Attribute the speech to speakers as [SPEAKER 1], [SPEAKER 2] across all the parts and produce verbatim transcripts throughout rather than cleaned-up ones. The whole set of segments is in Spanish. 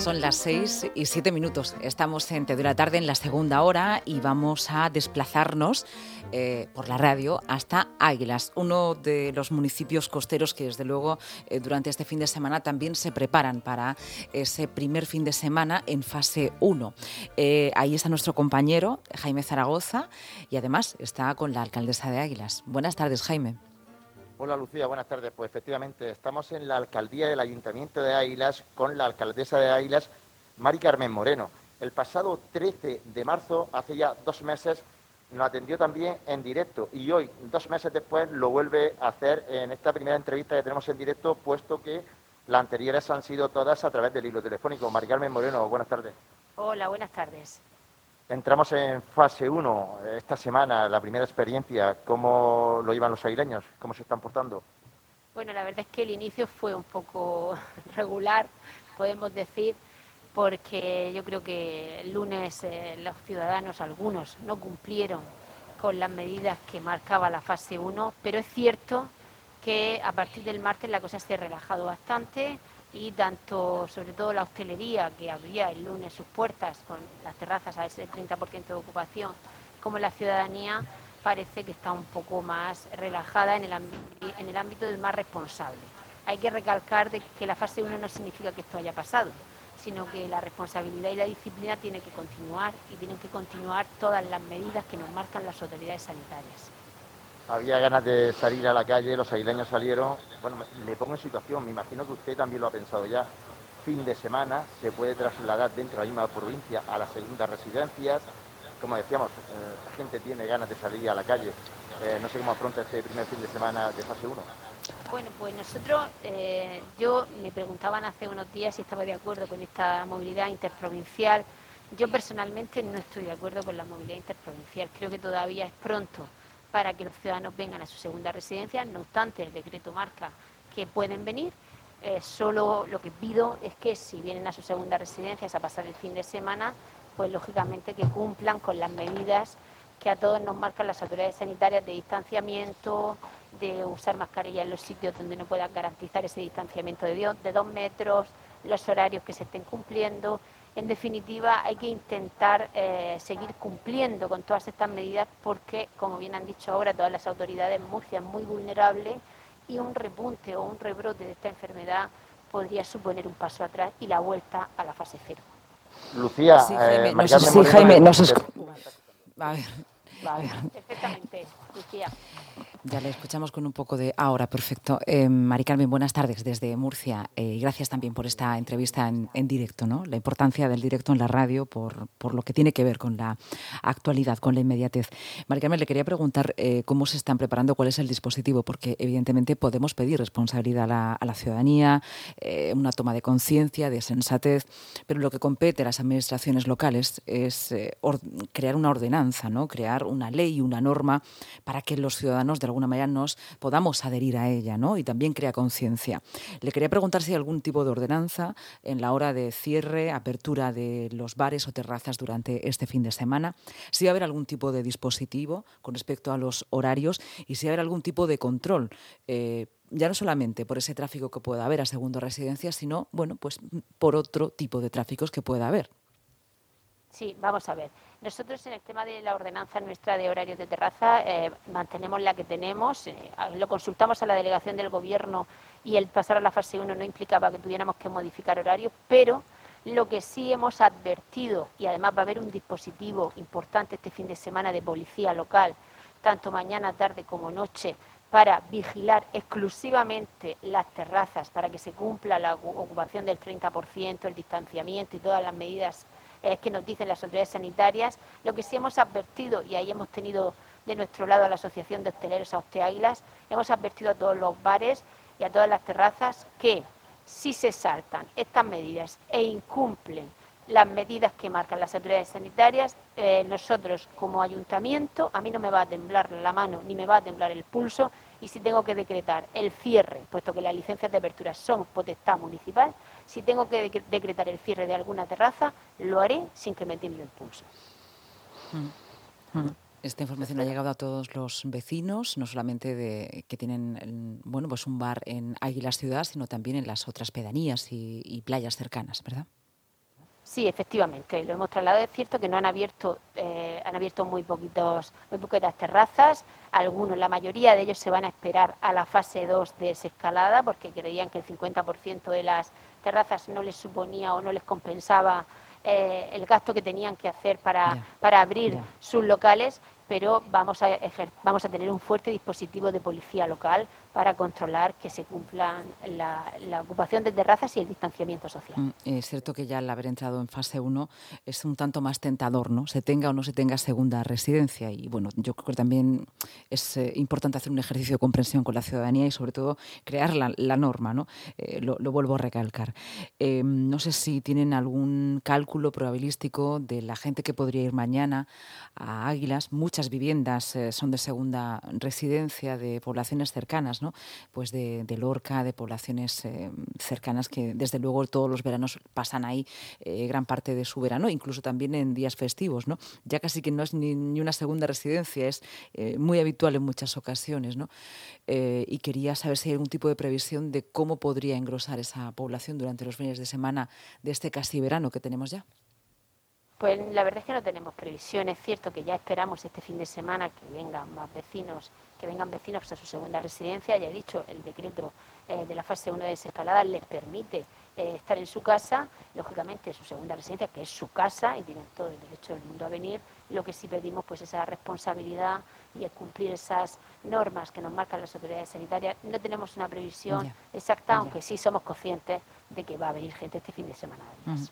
[SPEAKER 1] Son las seis y siete minutos. Estamos en Te doy la tarde en la segunda hora y vamos a desplazarnos eh, por la radio hasta Águilas, uno de los municipios costeros que desde luego eh, durante este fin de semana también se preparan para ese primer fin de semana en fase uno. Eh, ahí está nuestro compañero Jaime Zaragoza y además está con la alcaldesa de Águilas. Buenas tardes, Jaime.
[SPEAKER 2] Hola Lucía, buenas tardes. Pues efectivamente estamos en la alcaldía del Ayuntamiento de Águilas con la alcaldesa de Águilas, Mari Carmen Moreno. El pasado trece de marzo, hace ya dos meses, nos atendió también en directo y hoy, dos meses después, lo vuelve a hacer en esta primera entrevista que tenemos en directo, puesto que las anteriores han sido todas a través del hilo telefónico. Mari Carmen Moreno, buenas tardes.
[SPEAKER 3] Hola, buenas tardes.
[SPEAKER 2] Entramos en fase uno esta semana, la primera experiencia. ¿Cómo lo llevan los aguileños? ¿Cómo se están portando?
[SPEAKER 3] Bueno, la verdad es que el inicio fue un poco regular, podemos decir, porque yo creo que el lunes eh, los ciudadanos, algunos, no cumplieron con las medidas que marcaba la fase uno, pero es cierto que a partir del martes la cosa se ha relajado bastante y tanto, sobre todo la hostelería, que abría el lunes sus puertas con las terrazas a ese treinta por ciento de ocupación, como la ciudadanía parece que está un poco más relajada en el, en el ámbito del más responsable. Hay que recalcar de que la fase uno no significa que esto haya pasado, sino que la responsabilidad y la disciplina tienen que continuar y tienen que continuar todas las medidas que nos marcan las autoridades sanitarias.
[SPEAKER 2] Había ganas de salir a la calle, los aguileños salieron. Bueno, me pongo en situación, me imagino que usted también lo ha pensado ya. Fin de semana, se puede trasladar dentro de la misma provincia a las segundas residencias. Como decíamos, eh, la gente tiene ganas de salir a la calle. Eh, no sé cómo afronta este primer fin de semana de fase uno.
[SPEAKER 3] Bueno, pues nosotros, eh, yo me preguntaban hace unos días si estaba de acuerdo con esta movilidad interprovincial. Yo personalmente no estoy de acuerdo con la movilidad interprovincial. Creo que todavía es pronto para que los ciudadanos vengan a su segunda residencia. No obstante, el decreto marca que pueden venir. Eh, solo lo que pido es que si vienen a su segunda residencia a pasar el fin de semana, pues lógicamente que cumplan con las medidas que a todos nos marcan las autoridades sanitarias de distanciamiento, de usar mascarilla en los sitios donde no puedan garantizar ese distanciamiento de, dio, de dos metros, los horarios que se estén cumpliendo. En definitiva, hay que intentar eh, seguir cumpliendo con todas estas medidas porque, como bien han dicho ahora todas las autoridades, Murcia es muy vulnerable y un repunte o un rebrote de esta enfermedad podría suponer un paso atrás y la vuelta a la fase cero.
[SPEAKER 2] Lucía,
[SPEAKER 1] sí, Jaime,
[SPEAKER 2] eh,
[SPEAKER 1] nos,
[SPEAKER 2] Carmen
[SPEAKER 1] sí,
[SPEAKER 2] Moreno,
[SPEAKER 1] Jaime, nos escu... A ver.
[SPEAKER 3] Vale, perfectamente, Lucía.
[SPEAKER 1] Ya le escuchamos con un poco de... Ahora, perfecto. Eh, Mari Carmen, buenas tardes desde Murcia. Eh, y gracias también por esta entrevista en, en directo, ¿no? La importancia del directo en la radio por, por lo que tiene que ver con la actualidad, con la inmediatez. Mari Carmen, le quería preguntar eh, cómo se están preparando, cuál es el dispositivo, porque evidentemente podemos pedir responsabilidad a la, a la ciudadanía, eh, una toma de conciencia, de sensatez, pero lo que compete a las administraciones locales es eh, or, crear una ordenanza, ¿no? Crear una ley, una norma para que los ciudadanos de alguna manera nos podamos adherir a ella, ¿no? Y también crea conciencia. Le quería preguntar si hay algún tipo de ordenanza en la hora de cierre, apertura de los bares o terrazas durante este fin de semana, si va a haber algún tipo de dispositivo con respecto a los horarios y si va a haber algún tipo de control, eh, ya no solamente por ese tráfico que pueda haber a segunda residencia, sino, bueno, pues por otro tipo de tráficos que pueda haber.
[SPEAKER 3] Sí, vamos a ver. Nosotros en el tema de la ordenanza nuestra de horarios de terraza eh, mantenemos la que tenemos, eh, lo consultamos a la delegación del gobierno y el pasar a la fase uno no implicaba que tuviéramos que modificar horarios, pero lo que sí hemos advertido, y además va a haber un dispositivo importante este fin de semana de policía local, tanto mañana, tarde como noche, para vigilar exclusivamente las terrazas, para que se cumpla la ocupación del treinta por ciento, el distanciamiento y todas las medidas eh, que nos dicen las autoridades sanitarias. Lo que sí hemos advertido, y ahí hemos tenido de nuestro lado a la Asociación de Hosteleros Auste Águilas, hemos advertido a todos los bares y a todas las terrazas que si se saltan estas medidas e incumplen las medidas que marcan las autoridades sanitarias, eh, nosotros como ayuntamiento, a mí no me va a temblar la mano ni me va a temblar el pulso, y si tengo que decretar el cierre, puesto que las licencias de apertura son potestad municipal, si tengo que decretar el cierre de alguna terraza, lo haré sin que me tiemble el pulso.
[SPEAKER 1] Mm. Mm. Esta información ha llegado a todos los vecinos, no solamente de que tienen, bueno, pues un bar en Águilas Ciudad, sino también en las otras pedanías y, y playas cercanas, ¿verdad?
[SPEAKER 3] Sí, efectivamente, lo hemos trasladado. Es cierto que no han abierto, eh, han abierto muy poquitos, muy poquitas terrazas. Algunos, la mayoría de ellos se van a esperar a la fase dos de desescalada porque creían que el cincuenta por ciento de las terrazas no les suponía o no les compensaba eh, el gasto que tenían que hacer para,
[SPEAKER 1] Ya,
[SPEAKER 3] para abrir
[SPEAKER 1] ya.
[SPEAKER 3] sus locales, pero vamos a, ejer- vamos a tener un fuerte dispositivo de policía local para controlar que se cumplan la, la ocupación de terrazas y el distanciamiento social.
[SPEAKER 1] Mm, Es cierto que ya al haber entrado en fase uno es un tanto más tentador, ¿no? Se tenga o no se tenga segunda residencia. Y bueno, yo creo que también es eh, importante hacer un ejercicio de comprensión con la ciudadanía y sobre todo crear la, la norma, ¿no? Eh, lo, lo vuelvo a recalcar. Eh, no sé si tienen algún cálculo probabilístico de la gente que podría ir mañana a Águilas. Muchas viviendas eh, son de segunda residencia de poblaciones cercanas, ¿no? Pues de, de Lorca, de poblaciones eh, cercanas que desde luego todos los veranos pasan ahí eh, gran parte de su verano, incluso también en días festivos, ¿no? Ya casi que no es ni, ni una segunda residencia, es eh, muy habitual en muchas ocasiones, ¿no? Eh, y quería saber si hay algún tipo de previsión de cómo podría engrosar esa población durante los fines de semana de este casi verano que tenemos ya.
[SPEAKER 3] Pues la verdad es que no tenemos previsión. Es cierto que ya esperamos este fin de semana que vengan más vecinos, que vengan vecinos a su segunda residencia. Ya he dicho, el decreto eh, de la fase uno de desescalada les permite eh, estar en su casa, lógicamente su segunda residencia, que es su casa y tienen todo el derecho del mundo a venir. Lo que sí pedimos pues esa responsabilidad y es cumplir esas normas que nos marcan las autoridades sanitarias. No tenemos una previsión
[SPEAKER 1] Ya,
[SPEAKER 3] exacta,
[SPEAKER 1] ya.
[SPEAKER 3] aunque sí somos conscientes de que va a venir gente este fin de semana. Además.
[SPEAKER 1] Ujú.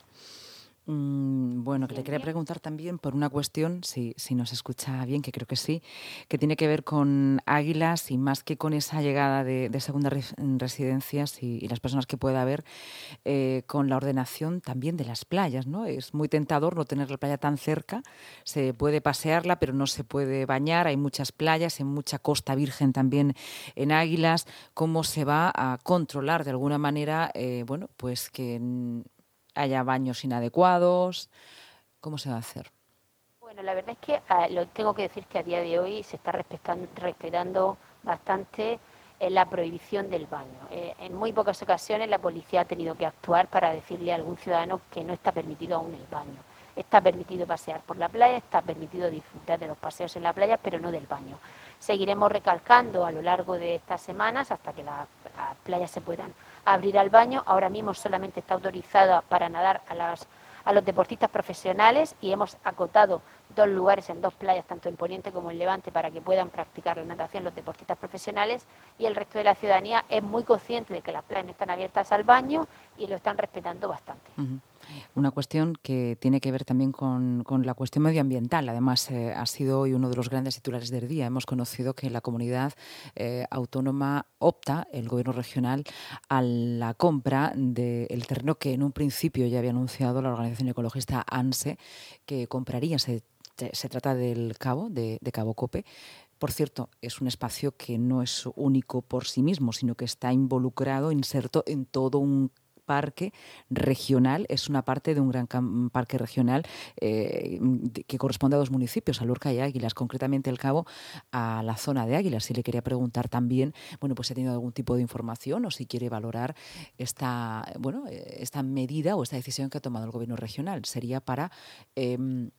[SPEAKER 1] Mm, Bueno, que
[SPEAKER 3] Sí,
[SPEAKER 1] le quería
[SPEAKER 3] entiendo.
[SPEAKER 1] preguntar también por una cuestión, si, si nos escucha bien, que creo que sí, que tiene que ver con Águilas y más que con esa llegada de, de segundas res- residencias y, y las personas que pueda haber, eh, con la ordenación también de las playas, ¿no? Es muy tentador no tener la playa tan cerca, se puede pasearla, pero no se puede bañar, hay muchas playas, hay mucha costa virgen también en Águilas. ¿Cómo se va a controlar de alguna manera, eh, bueno, pues que mm, haya baños inadecuados? ¿Cómo se va a hacer?
[SPEAKER 3] Bueno, la verdad es que ah, lo tengo que decir que a día de hoy se está respetando, respetando bastante eh, la prohibición del baño. Eh, en muy pocas ocasiones la policía ha tenido que actuar para decirle a algún ciudadano que no está permitido aún el baño. Está permitido pasear por la playa, está permitido disfrutar de los paseos en la playa, pero no del baño. Seguiremos recalcando a lo largo de estas semanas hasta que las, las playas se puedan abrir al baño. Ahora mismo solamente está autorizada para nadar a las a los deportistas profesionales y hemos acotado dos lugares en dos playas, tanto en Poniente como en Levante, para que puedan practicar la natación los deportistas profesionales, y el resto de la ciudadanía es muy consciente de que las playas no están abiertas al baño y lo están respetando bastante.
[SPEAKER 1] Ujú. Una cuestión que tiene que ver también con, con la cuestión medioambiental. Además, eh, ha sido hoy uno de los grandes titulares del día. Hemos conocido que la comunidad eh, autónoma opta, el gobierno regional, a la compra del terreno que en un principio ya había anunciado la organización ecologista ANSE, que compraría. Se, se trata del Cabo, de, de Cabo Cope. Por cierto, es un espacio que no es único por sí mismo, sino que está involucrado, inserto en todo un parque regional, es una parte de un gran parque regional eh, que corresponde a dos municipios, a Lorca y Águilas, concretamente el Cabo, a la zona de Águilas. Y le quería preguntar también, bueno, pues si ha tenido algún tipo de información o si quiere valorar esta, bueno, esta medida o esta decisión que ha tomado el gobierno regional. Sería para eh,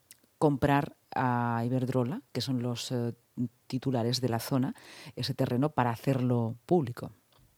[SPEAKER 1] comprar a Iberdrola, que son los eh, titulares de la zona, ese terreno para hacerlo público.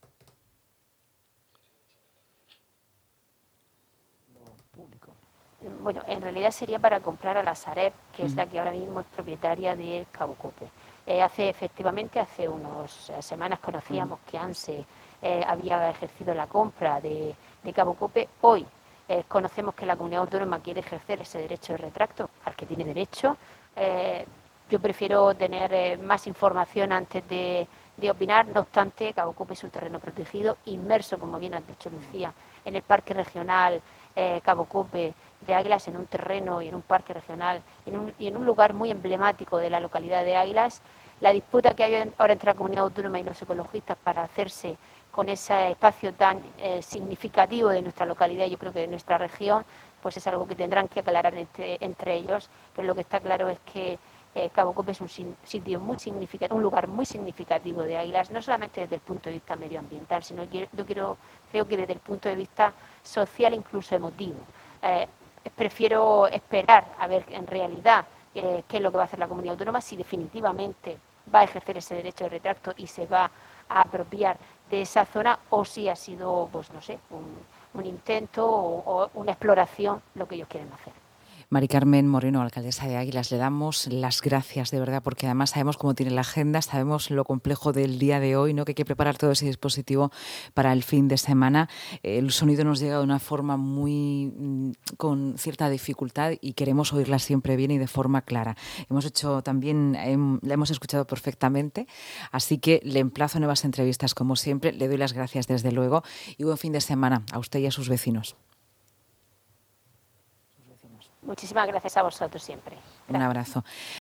[SPEAKER 3] Bueno, en realidad sería para comprar a la Sareb, que es
[SPEAKER 1] Uh-huh.
[SPEAKER 3] la que ahora mismo es propietaria de Cabo Cope. Eh, hace, efectivamente, hace unas eh, semanas conocíamos uh-huh. que ANSE eh, había ejercido la compra de, de Cabo Cope. Hoy eh, conocemos que la comunidad autónoma quiere ejercer ese derecho de retracto, al que tiene derecho. Eh, yo prefiero tener eh, más información antes de, de opinar. No obstante, Cabo Cope es un terreno protegido, inmerso, como bien has dicho, Lucía, en el parque regional eh, Cabo Cope de Águilas, en un terreno y en un parque regional en un, y en un lugar muy emblemático de la localidad de Águilas. La disputa que hay ahora entre la comunidad autónoma y los ecologistas para hacerse con ese espacio tan eh, significativo de nuestra localidad, yo creo que de nuestra región, pues es algo que tendrán que aclarar entre, entre ellos, pero lo que está claro es que eh, Cabo Cope es un sitio muy significativo, un lugar muy significativo de Águilas, no solamente desde el punto de vista medioambiental, sino que yo quiero, creo que desde el punto de vista social, incluso emotivo. Eh, prefiero esperar a ver en realidad eh, qué es lo que va a hacer la comunidad autónoma, si definitivamente va a ejercer ese derecho de retracto y se va a apropiar de esa zona, o si ha sido, pues no sé, un, un intento o, o una exploración lo que ellos quieren hacer.
[SPEAKER 1] Mari Carmen Moreno, alcaldesa de Águilas, le damos las gracias de verdad, porque además sabemos cómo tiene la agenda, sabemos lo complejo del día de hoy, ¿no? Que hay que preparar todo ese dispositivo para el fin de semana. El sonido nos llega de una forma muy con cierta dificultad y queremos oírla siempre bien y de forma clara. Hemos hecho también, eh, la hemos escuchado perfectamente, así que le emplazo a nuevas entrevistas como siempre. Le doy las gracias desde luego y buen fin de semana a usted y a sus vecinos.
[SPEAKER 3] Muchísimas gracias a vosotros siempre. Gracias.
[SPEAKER 1] Un abrazo.